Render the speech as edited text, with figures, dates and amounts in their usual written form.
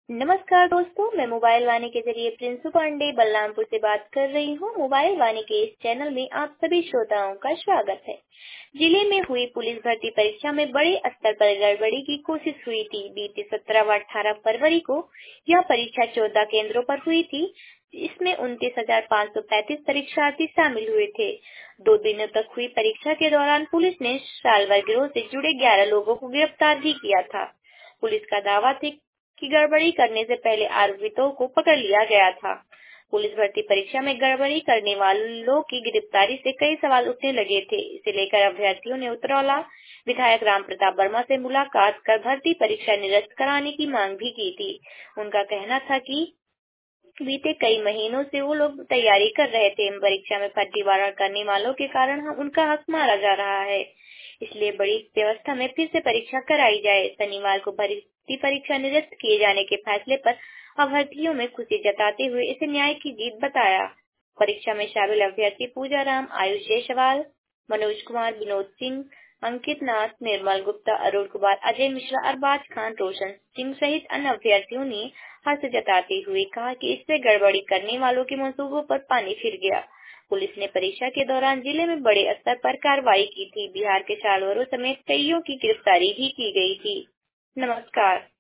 नमस्कार दोस्तों, मैं मोबाइल वाणी के जरिए प्रिंसू पांडे बलरामपुर से बात कर रही हूँ। मोबाइल वाणी के इस चैनल में आप सभी श्रोताओं का स्वागत है। जिले में हुई पुलिस भर्ती परीक्षा में बड़े स्तर पर गड़बड़ी की कोशिश हुई थी। बीते 17 व 18 फरवरी को यह परीक्षा 14 केंद्रों पर हुई थी। इसमें 29,535 परीक्षार्थी शामिल हुए थे। 2 दिनों तक हुई परीक्षा के दौरान पुलिस ने सालवर गिरोह से जुड़े 11 लोगों को गिरफ्तार भी किया था। पुलिस का दावा था कि गड़बड़ी करने से पहले आरोपितों को पकड़ लिया गया था। पुलिस भर्ती परीक्षा में गड़बड़ी करने वालों की गिरफ्तारी से कई सवाल उठने लगे थे। इसे लेकर अभ्यर्थियों ने उतरौला विधायक राम प्रताप वर्मा से मुलाकात कर भर्ती परीक्षा निरस्त कराने की मांग भी की थी। उनका कहना था कि बीते कई महीनों से वो लोग तैयारी कर रहे थे। परीक्षा में फर्जीवाड़ा करने वालों के कारण हम उनका हक मारा जा रहा है, इसलिए बड़ी व्यवस्था में फिर से परीक्षा कराई जाए। शनिवार को भर्ती परीक्षा निरस्त किए जाने के फैसले पर अभ्यर्थियों में खुशी जताते हुए इसे न्याय की जीत बताया। परीक्षा में शामिल अभ्यर्थी पूजा राम, आयुष जायसवाल, मनोज कुमार, विनोद सिंह, अंकित नाथ, निर्मल गुप्ता, अरुण कुमार, अजय मिश्रा, अरबाज खान, रोशन सिंह सहित अन्य अभ्यर्थियों ने हर्ष जताते हुए कहा कि इससे गड़बड़ी करने वालों के मंसूबों पर पानी फिर गया। पुलिस ने परीक्षा के दौरान जिले में बड़े स्तर पर कार्रवाई की थी। बिहार के छात्रों समेत कईयों की गिरफ्तारी भी की गई थी। नमस्कार।